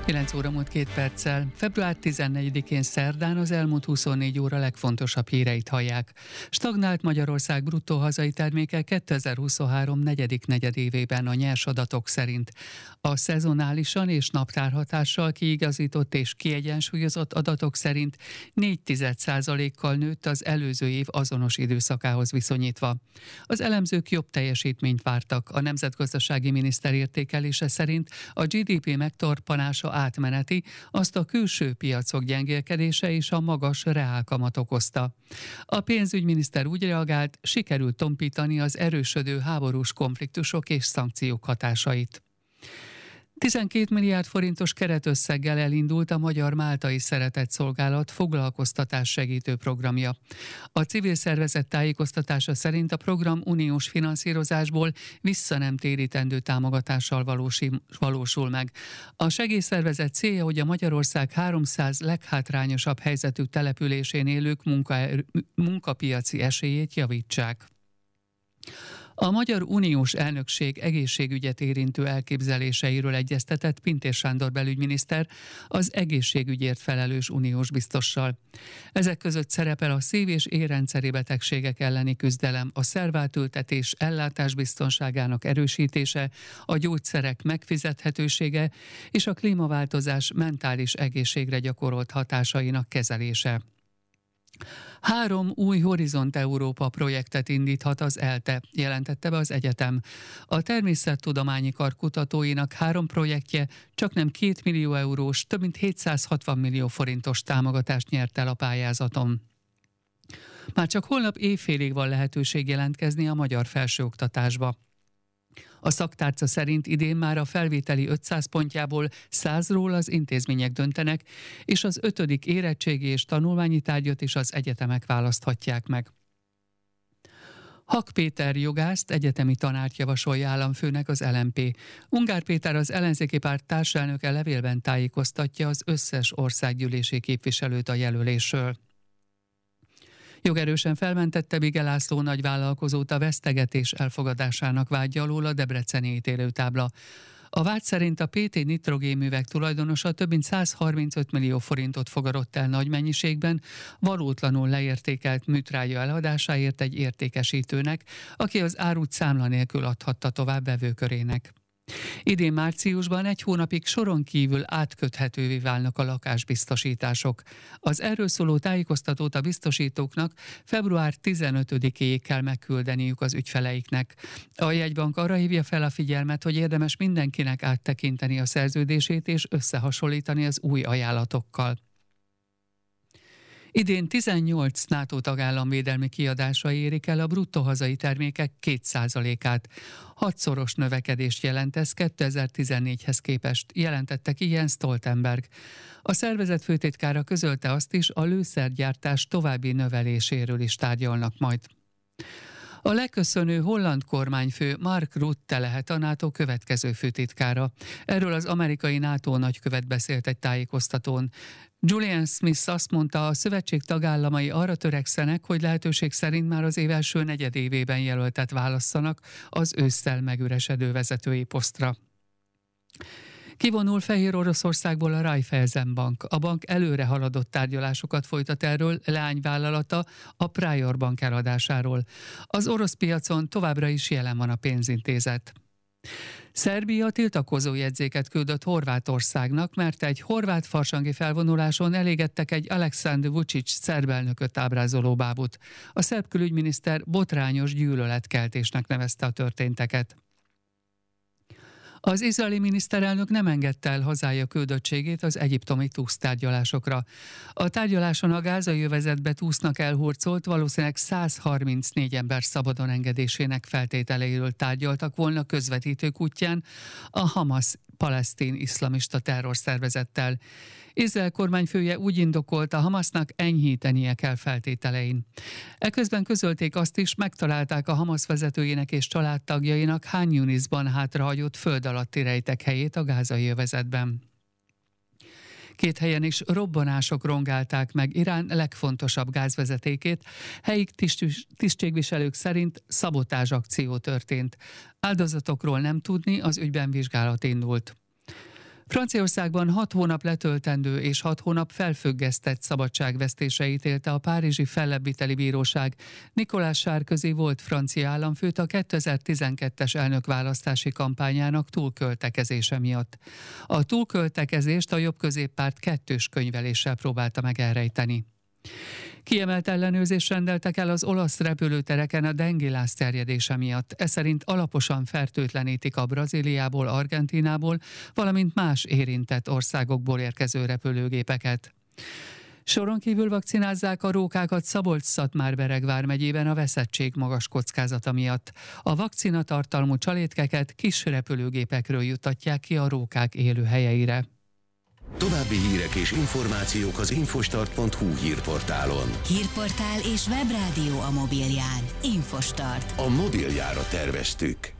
9 óra múlt 2 perccel. Február 14-én szerdán az elmúlt 24 óra legfontosabb híreit hallják. Stagnált Magyarország bruttó hazai terméke 2023 negyedik negyedévében a nyers adatok szerint. A szezonálisan és naptárhatással kiigazított és kiegyensúlyozott adatok szerint 0,4%-kal nőtt az előző év azonos időszakához viszonyítva. Az elemzők jobb teljesítményt vártak. A nemzetgazdasági miniszter értékelése szerint a GDP megtorpanása átmeneti, azt a külső piacok gyengélkedése és a magas reálkamat okozta. A pénzügyminiszter úgy reagált, sikerült tompítani az erősödő háborús konfliktusok és szankciók hatásait. 12 milliárd forintos keretösszeggel elindult a Magyar Máltai Szeretetszolgálat foglalkoztatás segítő programja. A civil szervezet tájékoztatása szerint a program uniós finanszírozásból vissza nem térítendő támogatással valósul meg. A segélyszervezet célja, hogy a Magyarország 300 leghátrányosabb helyzetű településén élők munkapiaci esélyét javítsák. A Magyar Uniós Elnökség egészségügyet érintő elképzeléseiről egyeztetett Pintér Sándor belügyminiszter az egészségügyért felelős uniós biztossal. Ezek között szerepel a szív- és érrendszeri betegségek elleni küzdelem, a szervátültetés ellátásbiztonságának erősítése, a gyógyszerek megfizethetősége és a klímaváltozás mentális egészségre gyakorolt hatásainak kezelése. 3 új Horizont Európa projektet indíthat az ELTE, jelentette be az egyetem. A természettudományi kar kutatóinak 3 projektje csaknem 2 millió eurós, több mint 760 millió forintos támogatást nyert el a pályázaton. Már csak holnap éjfélig van lehetőség jelentkezni a magyar felsőoktatásba. A szaktárca szerint idén már a felvételi 500 pontjából 100-ról az intézmények döntenek, és az 5. érettségi és tanulmányi tárgyat is az egyetemek választhatják meg. Hak Péter jogászt, egyetemi tanárt javasolja államfőnek az LMP. Ungár Péter, az ellenzéki párt társelnöke levélben tájékoztatja az összes országgyűlési képviselőt a jelölésről. Jogerősen felmentette Bige László nagyvállalkozót a vesztegetés elfogadásának vádja alól a debreceni ítélőtábla. A vád szerint a PT nitrogénművek tulajdonosa több mint 135 millió forintot fogadott el nagy mennyiségben, valótlanul leértékelt műtrágya eladásáért egy értékesítőnek, aki az árut számla nélkül adhatta tovább vevőkörének. Idén márciusban 1 hónapig soron kívül átköthetővé válnak a lakásbiztosítások. Az erről szóló tájékoztatót a biztosítóknak február 15-éig kell megküldeniük az ügyfeleiknek. A jegybank arra hívja fel a figyelmet, hogy érdemes mindenkinek áttekinteni a szerződését és összehasonlítani az új ajánlatokkal. Idén 18 NATO tagállam védelmi kiadásai érik el a bruttó hazai termékek 2%-át. 6-szoros növekedést jelent ez 2014-hez képest, jelentette ki Jens Stoltenberg. A szervezet főtitkára közölte azt is, a lőszergyártás további növeléséről is tárgyalnak majd. A leköszönő holland kormányfő Mark Rutte lehet a NATO következő főtitkára. Erről az amerikai NATO nagykövet beszélt egy tájékoztatón. Julian Smith azt mondta, a szövetség tagállamai arra törekszenek, hogy lehetőség szerint már az év első negyedévében jelöltet válasszanak az ősszel megüresedő vezetői posztra. Kivonul Fehér Oroszországból a Raiffeisenbank. A bank előre haladott tárgyalásokat folytat erről leányvállalata a Prior Bank eladásáról. Az orosz piacon továbbra is jelen van a pénzintézet. Szerbia tiltakozó jegyzéket küldött Horvátországnak, mert egy horvát farsangi felvonuláson elégettek egy Aleksandr Vučić szerb elnököt ábrázoló bábut. A szerb külügyminiszter botrányos gyűlöletkeltésnek nevezte a történteket. Az izraeli miniszterelnök nem engedte el hazája küldöttségét az egyiptomi túsztárgyalásokra. A tárgyaláson a gázai övezetbe túsznak elhurcolt, valószínűleg 134 ember szabadon engedésének feltételeiről tárgyaltak volna közvetítők útján a Hamas palesztin iszlamista terrorszervezettel. Izrael kormányfője úgy indokolta, Hamasnak enyhítenie kell feltételein. Eközben közölték azt is, megtalálták a Hamas vezetőjének és családtagjainak Khan Yunisban hátrahagyott föld alatti rejtek helyét a gázai övezetben. 2 helyen is robbanások rongálták meg Irán legfontosabb gázvezetékét. Helyi tisztségviselők szerint szabotázsakció történt. Áldozatokról nem tudni, az ügyben vizsgálat indult. Franciaországban 6 hónap letöltendő és 6 hónap felfüggesztett szabadságvesztésre ítélte a párizsi fellebbviteli bíróság Nicolas Sarkozy volt francia államfőt a 2012-es elnökválasztási kampányának túlköltekezése miatt. A túlköltekezést a jobb-középpárt kettős könyveléssel próbálta meg elrejteni. Kiemelt ellenőrzést rendeltek el az olasz repülőtereken a dengilász terjedése miatt. Ez szerint alaposan fertőtlenítik a Brazíliából, Argentínából, valamint más érintett országokból érkező repülőgépeket. Soron kívül vakcinázzák a rókákat Szabolcs-Szatmár-Bereg vármegyében a veszettség magas kockázata miatt. A vakcinatartalmú csalétkeket kis repülőgépekről juttatják ki a rókák élőhelyeire. További hírek és információk az infostart.hu hírportálon. Hírportál és webrádió a mobilján. Infostart. A mobiljára terveztük.